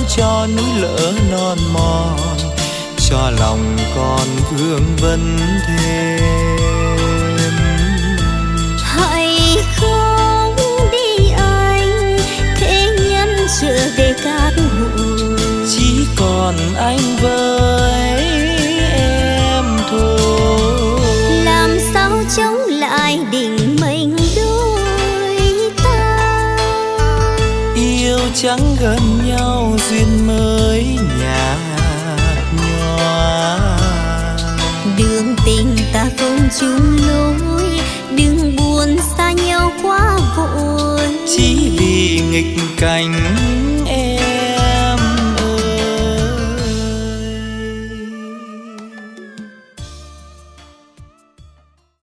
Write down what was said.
cho núi lỡ non mòn, cho lòng con vương vấn thêm. Hãy không đi anh, thế nhân chưa để các ngủ, chỉ còn anh với em thôi. làm sao chống lại định mệnh đôi ta, yêu chẳng gần nhau duyên mới nhạt nhòa. đường tình ta không chung lối, đừng buồn xa nhau quá vội, chỉ vì nghịch cảnh